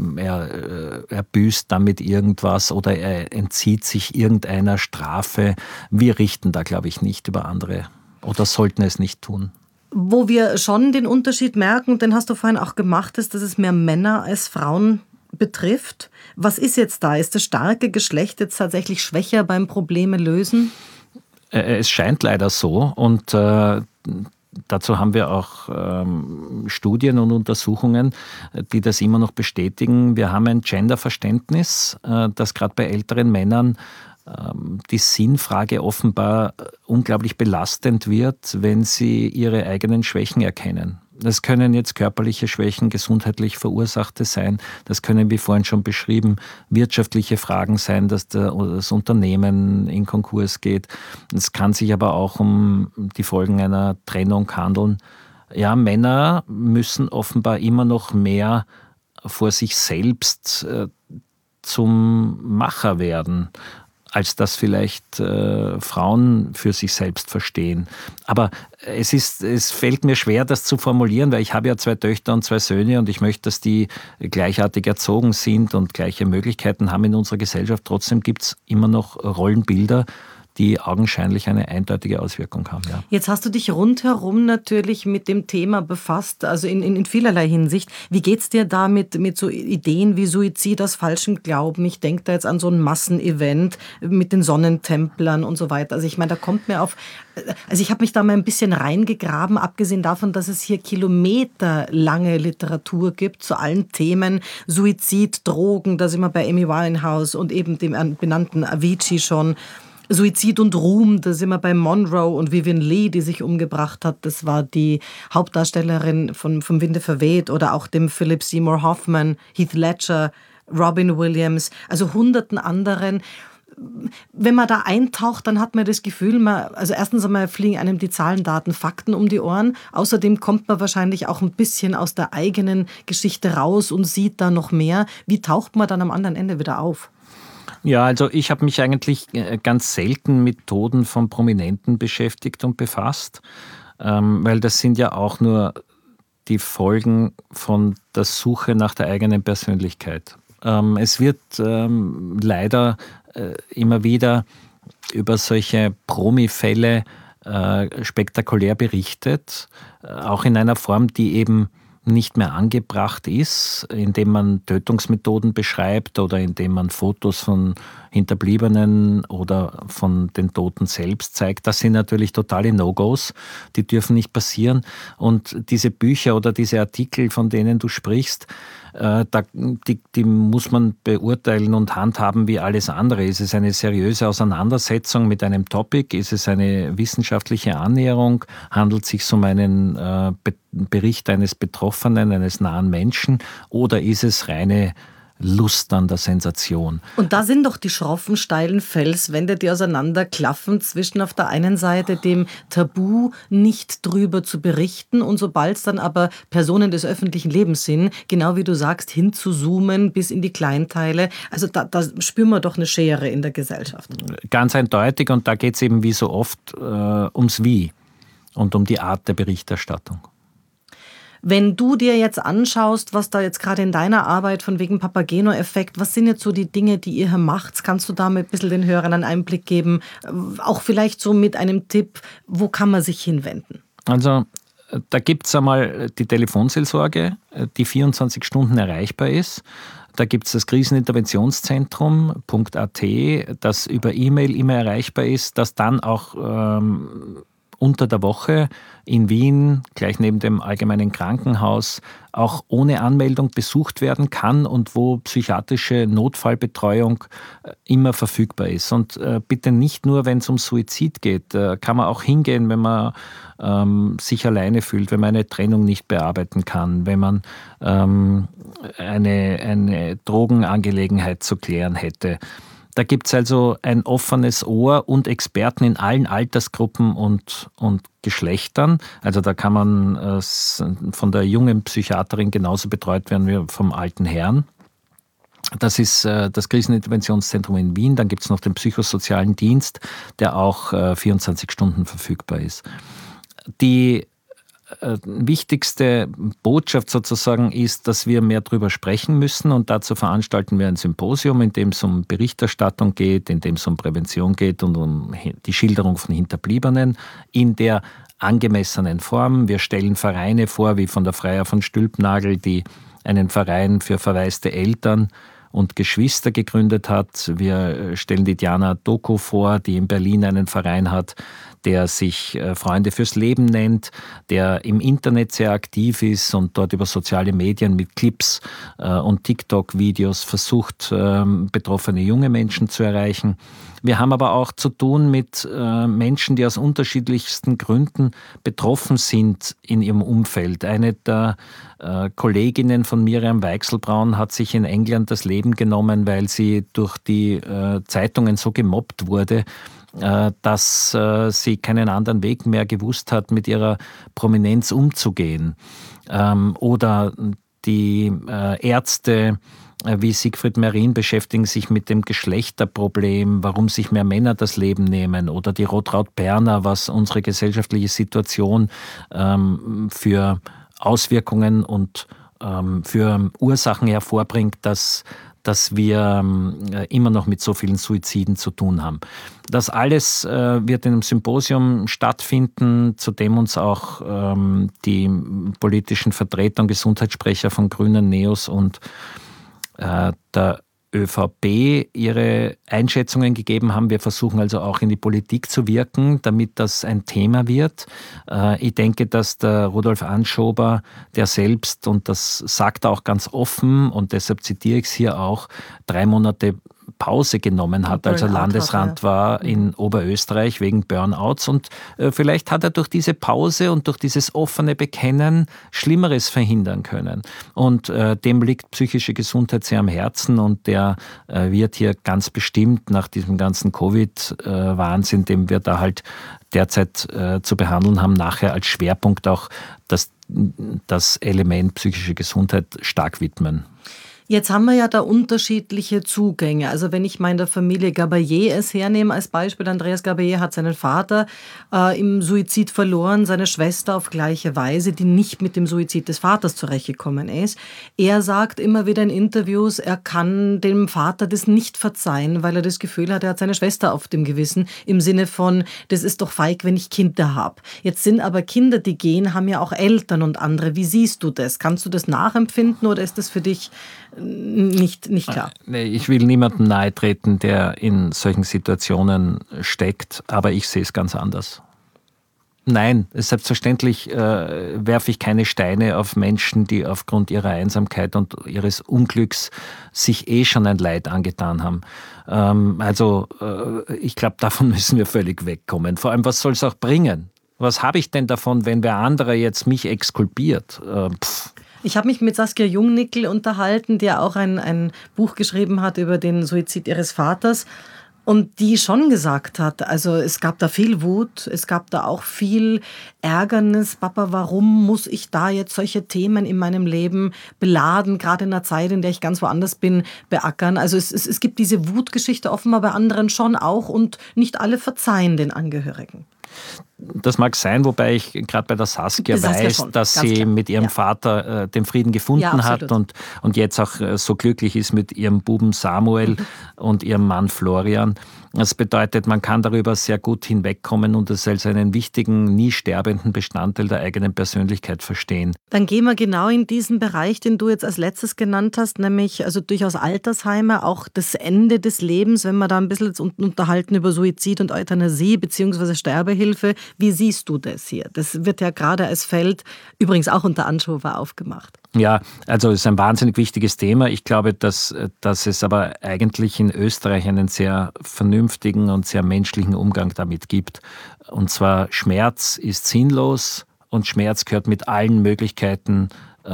er büßt damit irgendwas oder er entzieht sich irgendeiner Strafe. Wir richten da, glaube ich, nicht über andere oder sollten es nicht tun. Wo wir schon den Unterschied merken, den hast du vorhin auch gemacht, ist, dass es mehr Männer als Frauen betrifft. Was ist jetzt da? Ist das starke Geschlecht jetzt tatsächlich schwächer beim Probleme lösen? Es scheint leider so und dazu haben wir auch Studien und Untersuchungen, die das immer noch bestätigen. Wir haben ein Genderverständnis, das gerade bei älteren Männern die Sinnfrage offenbar unglaublich belastend wird, wenn sie ihre eigenen Schwächen erkennen. Das können jetzt körperliche Schwächen, gesundheitlich verursachte sein. Das können, wie vorhin schon beschrieben, wirtschaftliche Fragen sein, dass das Unternehmen in Konkurs geht. Es kann sich aber auch um die Folgen einer Trennung handeln. Ja, Männer müssen offenbar immer noch mehr vor sich selbst zum Macher werden, als das vielleicht Frauen für sich selbst verstehen. Aber es fällt mir schwer, das zu formulieren, weil ich habe ja 2 Töchter und 2 Söhne und ich möchte, dass die gleichartig erzogen sind und gleiche Möglichkeiten haben in unserer Gesellschaft. Trotzdem gibt es immer noch Rollenbilder, die augenscheinlich eine eindeutige Auswirkung haben. Ja. Jetzt hast du dich rundherum natürlich mit dem Thema befasst, also in vielerlei Hinsicht. Wie geht's dir da mit so Ideen wie Suizid aus falschem Glauben? Ich denke da jetzt an so ein Massenevent mit den Sonnentemplern und so weiter. Also ich meine, da kommt mir auf... Also ich habe mich da mal ein bisschen reingegraben, abgesehen davon, dass es hier kilometerlange Literatur gibt zu allen Themen. Suizid, Drogen, da sind wir bei Amy Winehouse und eben dem benannten Avicii schon. Suizid und Ruhm, da sind wir bei Monroe und Vivian Leigh, die sich umgebracht hat. Das war die Hauptdarstellerin von Vom Winde verweht oder auch dem Philip Seymour Hoffman, Heath Ledger, Robin Williams, also hunderten anderen. wenn man da eintaucht, dann hat man das Gefühl, also erstens einmal fliegen einem die Zahlen, Daten, Fakten um die Ohren. Außerdem kommt man wahrscheinlich auch ein bisschen aus der eigenen Geschichte raus und sieht da noch mehr. Wie taucht man dann am anderen Ende wieder auf? Ja, also ich habe mich eigentlich ganz selten mit Toten von Prominenten beschäftigt und befasst, weil das sind ja auch nur die Folgen von der Suche nach der eigenen Persönlichkeit. Es wird leider immer wieder über solche Promi-Fälle spektakulär berichtet, auch in einer Form, die eben nicht mehr angebracht ist, indem man Tötungsmethoden beschreibt oder indem man Fotos von Hinterbliebenen oder von den Toten selbst zeigt. Das sind natürlich totale No-Gos, die dürfen nicht passieren. Und diese Bücher oder diese Artikel, von denen du sprichst, die muss man beurteilen und handhaben wie alles andere. Ist es eine seriöse Auseinandersetzung mit einem Topic? Ist es eine wissenschaftliche Annäherung? Handelt es sich um einen Bericht eines Betroffenen, eines nahen Menschen? Oder ist es reine Lust an der Sensation? Und da sind doch die schroffen, steilen Felswände, die auseinanderklaffen zwischen auf der einen Seite dem Tabu, nicht drüber zu berichten, und sobald es dann aber Personen des öffentlichen Lebens sind, genau wie du sagst, hinzuzoomen bis in die Kleinteile. Also da spüren wir doch eine Schere in der Gesellschaft. Ganz eindeutig, und da geht es eben wie so oft ums Wie und um die Art der Berichterstattung. Wenn du dir jetzt anschaust, was da jetzt gerade in deiner Arbeit von wegen Papageno-Effekt, was sind jetzt so die Dinge, die ihr hier macht? Kannst du da mit ein bisschen den Hörern einen Einblick geben? Auch vielleicht so mit einem Tipp, wo kann man sich hinwenden? Also da gibt es einmal die Telefonseelsorge, die 24 Stunden erreichbar ist. Da gibt es das Kriseninterventionszentrum.at, das über E-Mail immer erreichbar ist, das dann auch unter der Woche in Wien, gleich neben dem Allgemeinen Krankenhaus, auch ohne Anmeldung besucht werden kann und wo psychiatrische Notfallbetreuung immer verfügbar ist. Und bitte nicht nur, wenn es um Suizid geht, kann man auch hingehen, wenn man sich alleine fühlt, wenn man eine Trennung nicht bearbeiten kann, wenn man eine Drogenangelegenheit zu klären hätte. Da gibt es also ein offenes Ohr und Experten in allen Altersgruppen und Geschlechtern. Also da kann man von der jungen Psychiaterin genauso betreut werden wie vom alten Herrn. Das ist das Kriseninterventionszentrum in Wien. Dann gibt es noch den psychosozialen Dienst, der auch 24 Stunden verfügbar ist. Die wichtigste Botschaft sozusagen ist, dass wir mehr darüber sprechen müssen, und dazu veranstalten wir ein Symposium, in dem es um Berichterstattung geht, in dem es um Prävention geht und um die Schilderung von Hinterbliebenen in der angemessenen Form. Wir stellen Vereine vor, wie von der Freier von Stülpnagel, die einen Verein für verwaiste Eltern und Geschwister gegründet hat. Wir stellen die Diana Doko vor, die in Berlin einen Verein hat, der sich Freunde fürs Leben nennt, der im Internet sehr aktiv ist und dort über soziale Medien mit Clips und TikTok-Videos versucht, betroffene junge Menschen zu erreichen. Wir haben aber auch zu tun mit Menschen, die aus unterschiedlichsten Gründen betroffen sind in ihrem Umfeld. Eine der Kolleginnen von Miriam Weichselbraun hat sich in England das Leben genommen, weil sie durch die Zeitungen so gemobbt wurde, dass sie keinen anderen Weg mehr gewusst hat, mit ihrer Prominenz umzugehen. Oder die Ärzte wie Siegfried Merin beschäftigen sich mit dem Geschlechterproblem, warum sich mehr Männer das Leben nehmen. Oder die Rotraud Berner, was unsere gesellschaftliche Situation für Auswirkungen und für Ursachen hervorbringt, dass wir immer noch mit so vielen Suiziden zu tun haben. Das alles wird in einem Symposium stattfinden, zu dem uns auch die politischen Vertreter und Gesundheitssprecher von Grünen, NEOS und der ÖVP ihre Einschätzungen gegeben haben. Wir versuchen also auch in die Politik zu wirken, damit das ein Thema wird. Ich denke, dass der Rudolf Anschober, der selbst, und das sagt er auch ganz offen, und deshalb zitiere ich es hier auch, 3 Monate Pause genommen hat, als er Landesrat war in Oberösterreich wegen Burnouts. Und vielleicht hat er durch diese Pause und durch dieses offene Bekennen Schlimmeres verhindern können. Und dem liegt psychische Gesundheit sehr am Herzen und der wird hier ganz bestimmt nach diesem ganzen Covid-Wahnsinn, den wir da halt derzeit zu behandeln haben, nachher als Schwerpunkt auch das Element psychische Gesundheit stark widmen. Jetzt haben wir ja da unterschiedliche Zugänge. Also wenn ich mal in der Familie Gabayé es hernehme als Beispiel, Andreas Gabayé hat seinen Vater im Suizid verloren, seine Schwester auf gleiche Weise, die nicht mit dem Suizid des Vaters zurechtgekommen ist. Er sagt immer wieder in Interviews, er kann dem Vater das nicht verzeihen, weil er das Gefühl hat, er hat seine Schwester auf dem Gewissen, im Sinne von, das ist doch feig, wenn ich Kinder habe. Jetzt sind aber Kinder, die gehen, haben ja auch Eltern und andere. Wie siehst du das? Kannst du das nachempfinden oder ist das für dich nicht klar? Ich will niemandem nahetreten, der in solchen Situationen steckt, aber ich sehe es ganz anders. Nein, selbstverständlich werfe ich keine Steine auf Menschen, die aufgrund ihrer Einsamkeit und ihres Unglücks sich schon ein Leid angetan haben. Ich glaube, davon müssen wir völlig wegkommen. Vor allem, was soll es auch bringen? Was habe ich denn davon, wenn wer andere jetzt mich exkulpiert? Ich habe mich mit Saskia Jungnickel unterhalten, die auch ein Buch geschrieben hat über den Suizid ihres Vaters und die schon gesagt hat, also es gab da viel Wut, es gab da auch viel Ärgernis. Papa, warum muss ich da jetzt solche Themen in meinem Leben beladen, gerade in einer Zeit, in der ich ganz woanders bin, beackern? Also es gibt diese Wutgeschichte offenbar bei anderen schon auch und nicht alle verzeihen den Angehörigen. Das mag sein, wobei ich gerade bei der Saskia weiß, dass sie mit ihrem Vater den Frieden gefunden hat und jetzt auch so glücklich ist mit ihrem Buben Samuel und ihrem Mann Florian. Das bedeutet, man kann darüber sehr gut hinwegkommen und es als einen wichtigen, nie sterbenden Bestandteil der eigenen Persönlichkeit verstehen. Dann gehen wir genau in diesen Bereich, den du jetzt als letztes genannt hast, nämlich also durchaus Altersheime, auch das Ende des Lebens, wenn wir da ein bisschen unterhalten über Suizid und Euthanasie bzw. Sterbehilfe. Wie siehst du das hier? Das wird ja gerade als Feld übrigens auch unter Anschober aufgemacht. Ja, also es ist ein wahnsinnig wichtiges Thema. Ich glaube, dass es aber eigentlich in Österreich einen sehr vernünftigen und sehr menschlichen Umgang damit gibt. Und zwar Schmerz ist sinnlos und Schmerz gehört mit allen Möglichkeiten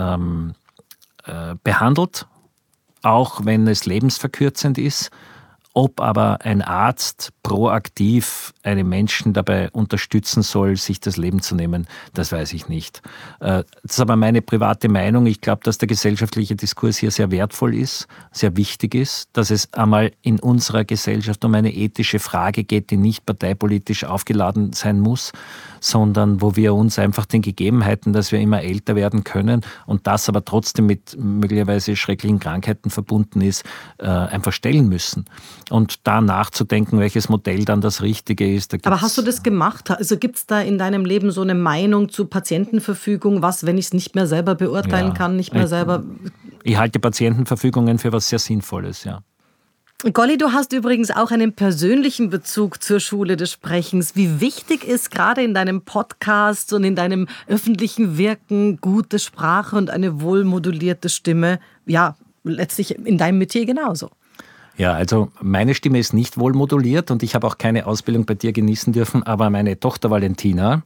behandelt, auch wenn es lebensverkürzend ist. Ob aber ein Arzt proaktiv einen Menschen dabei unterstützen soll, sich das Leben zu nehmen, das weiß ich nicht. Das ist aber meine private Meinung. Ich glaube, dass der gesellschaftliche Diskurs hier sehr wertvoll ist, sehr wichtig ist, dass es einmal in unserer Gesellschaft um eine ethische Frage geht, die nicht parteipolitisch aufgeladen sein muss, sondern wo wir uns einfach den Gegebenheiten, dass wir immer älter werden können und das aber trotzdem mit möglicherweise schrecklichen Krankheiten verbunden ist, einfach stellen müssen. Und da nachzudenken, welches Modell dann das Richtige ist. Aber hast du das gemacht? Also gibt es da in deinem Leben so eine Meinung zu Patientenverfügung, was, wenn ich es nicht mehr selber beurteilen kann, nicht mehr selber... Ich halte Patientenverfügungen für was sehr Sinnvolles, ja. Golly, du hast übrigens auch einen persönlichen Bezug zur Schule des Sprechens. Wie wichtig ist gerade in deinem Podcast und in deinem öffentlichen Wirken gute Sprache und eine wohlmodulierte Stimme? Ja, letztlich in deinem Metier genauso. Ja, also meine Stimme ist nicht wohl moduliert und ich habe auch keine Ausbildung bei dir genießen dürfen, aber meine Tochter Valentina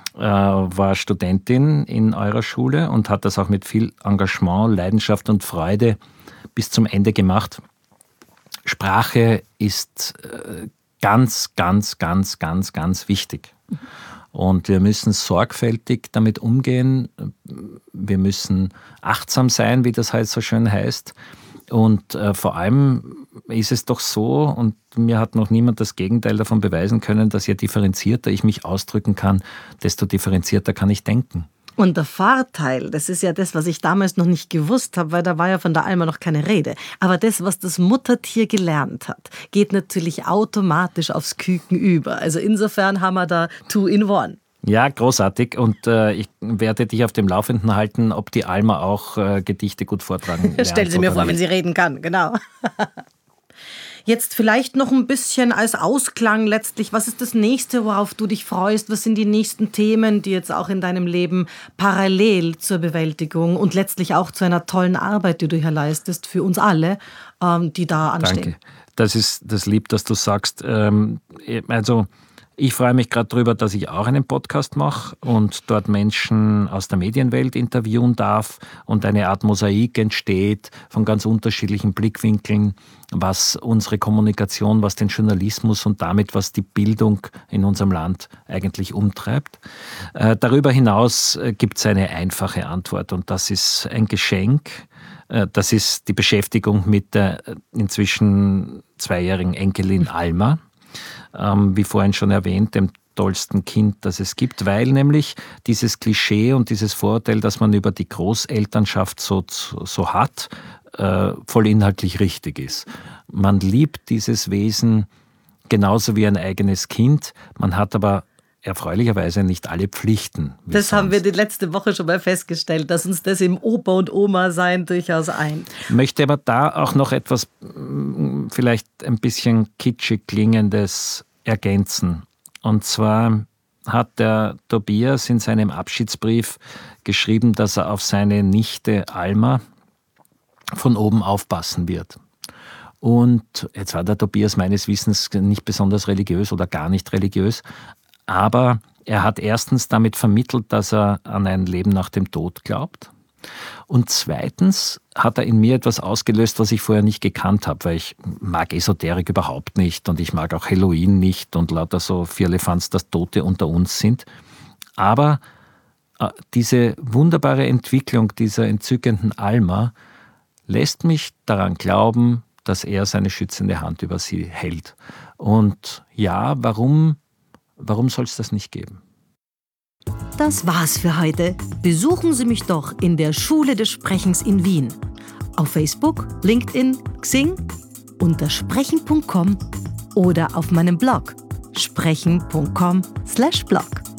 war Studentin in eurer Schule und hat das auch mit viel Engagement, Leidenschaft und Freude bis zum Ende gemacht. Sprache ist ganz, ganz, ganz, ganz, ganz wichtig. Und wir müssen sorgfältig damit umgehen. Wir müssen achtsam sein, wie das halt so schön heißt. Und vor allem ist es doch so, und mir hat noch niemand das Gegenteil davon beweisen können, dass je differenzierter ich mich ausdrücken kann, desto differenzierter kann ich denken. Und der Vorteil, das ist ja das, was ich damals noch nicht gewusst habe, weil da war ja von der Alma noch keine Rede. Aber das, was das Muttertier gelernt hat, geht natürlich automatisch aufs Küken über. Also insofern haben wir da 2 in 1. Ja, großartig. Und ich werde dich auf dem Laufenden halten, ob die Alma auch Gedichte gut vortragen lernt. Stell sie mir vor, wenn sie reden kann, genau. Jetzt vielleicht noch ein bisschen als Ausklang letztlich. Was ist das Nächste, worauf du dich freust? Was sind die nächsten Themen, die jetzt auch in deinem Leben parallel zur Bewältigung und letztlich auch zu einer tollen Arbeit, die du hier leistest, für uns alle, die da anstehen? Das ist das lieb, dass du sagst. Also ich freue mich gerade darüber, dass ich auch einen Podcast mache und dort Menschen aus der Medienwelt interviewen darf und eine Art Mosaik entsteht von ganz unterschiedlichen Blickwinkeln, was unsere Kommunikation, was den Journalismus und damit was die Bildung in unserem Land eigentlich umtreibt. Darüber hinaus gibt es eine einfache Antwort und das ist ein Geschenk. Das ist die Beschäftigung mit der inzwischen 2-jährigen Enkelin Alma. Wie vorhin schon erwähnt, dem tollsten Kind, das es gibt, weil nämlich dieses Klischee und dieses Vorurteil, das man über die Großelternschaft so hat, voll inhaltlich richtig ist. Man liebt dieses Wesen genauso wie ein eigenes Kind, man hat aber erfreulicherweise nicht alle Pflichten. Das haben wir die letzte Woche schon mal festgestellt, dass uns das im Opa und Oma sein durchaus eint. Möchte aber da auch noch etwas vielleicht ein bisschen kitschig klingendes ergänzen. Und zwar hat der Tobias in seinem Abschiedsbrief geschrieben, dass er auf seine Nichte Alma von oben aufpassen wird. Und jetzt war der Tobias meines Wissens nicht besonders religiös oder gar nicht religiös, aber er hat erstens damit vermittelt, dass er an ein Leben nach dem Tod glaubt. Und zweitens hat er in mir etwas ausgelöst, was ich vorher nicht gekannt habe, weil ich mag Esoterik überhaupt nicht und ich mag auch Halloween nicht und lauter so Firlefanz, dass Tote unter uns sind. Aber diese wunderbare Entwicklung dieser entzückenden Alma lässt mich daran glauben, dass er seine schützende Hand über sie hält. Und ja, warum soll es das nicht geben? Das war's für heute. Besuchen Sie mich doch in der Schule des Sprechens in Wien. Auf Facebook, LinkedIn, Xing, unter sprechen.com oder auf meinem Blog sprechen.com/blog.